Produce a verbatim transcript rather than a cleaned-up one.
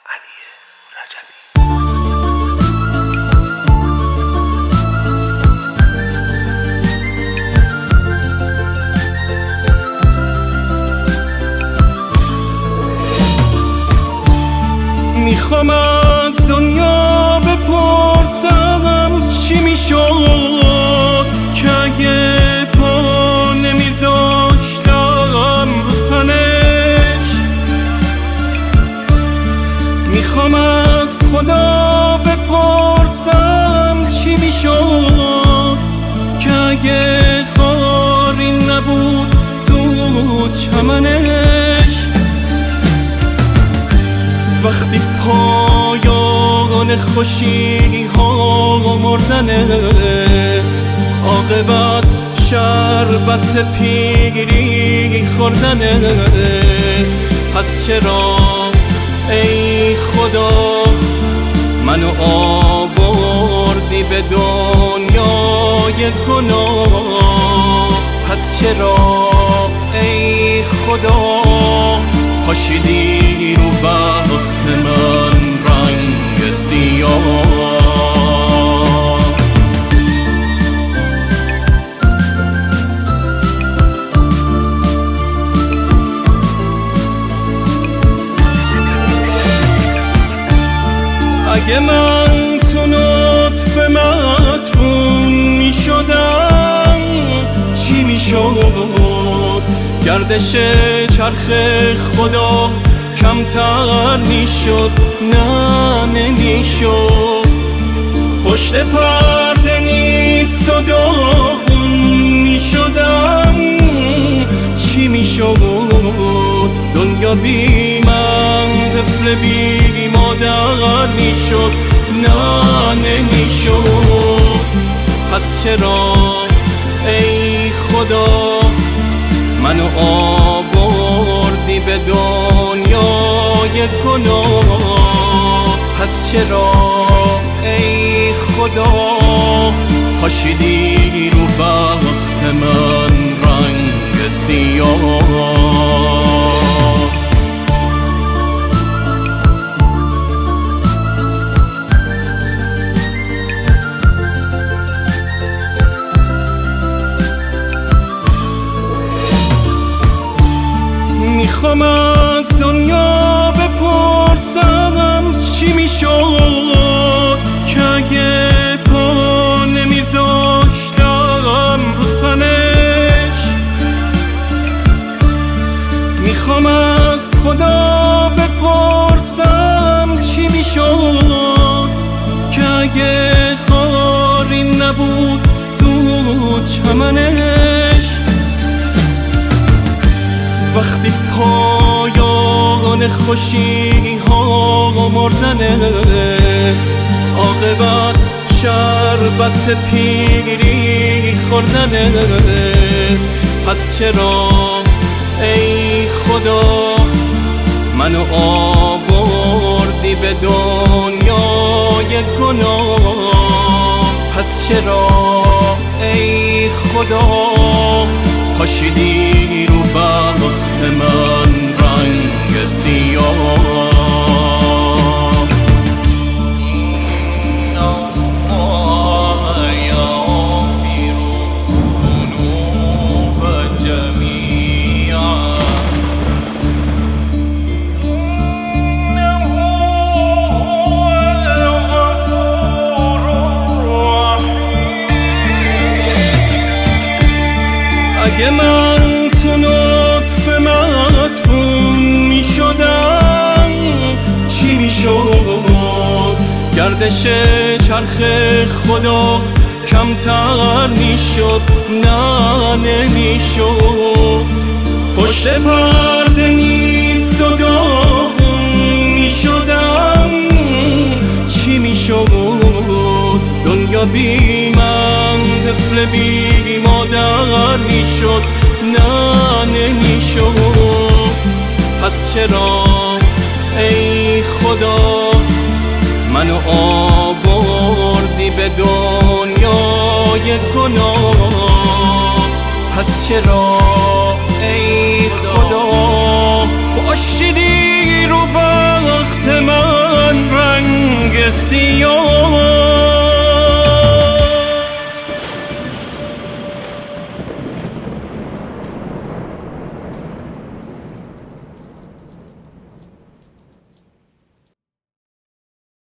علی رجبی. میخوام از دنیا بپرسم چی میشد که اگه پا نمیذاشتم رو تنش. میخوام از خدا بپرسم چی میشد که اگه خاری نبود تو چمنش. وقتی پایان خوشی ها مردنه، عاقبت شربت پیری خوردنه. پس چرا ای خدا منو آوردی به دنیای گناه؟ پس چرا ای خدا پاشیدی رو بخت من رنگ سیاه؟ اگه من تو نطفه مدفون می شدم چی می شد؟ گردش چرخ خدا کمتر می شد؟ نه نمی شد. پشت پرده نیست و داغون می شدم چی می شد؟ دنیا بی من طفل بی مادر می شد؟ نه نمی شد. پس چرا ای خدا منو آوردی به دنیای گناه؟ پس چرا ای خدا پاشیدی رو بخت من رنگ سیاه؟ میخوام از دنیا بپرسم چی میشد که اگه پا نمیذاشتم رو تنش. میخوام از خدا بپرسم چی میشد که اگه خاری نبود تو چمنش. وقتی پایان خوشی ها مردنه، عاقبت شربت پیری خوردنه. پس چرا ای خدا منو آوردی به دنیای گناه؟ پس چرا ای خدا پاشیدی رو بخت من رنگ سیاه؟ اگه من تو نطفه مدفون می شدم چی می شد؟ گردش چرخ خدا کمتر می شد؟ نه نمی شد. پشت پرده نیست و داغون می شدم چی می شد؟ دنیا بی من طفل بی مادر می شد؟ نه نمی شد. پس چرا ای خدا منو آوردی به دنیای گناه؟ پس چرا ای خدا پاشیدی رو بخت من سیاه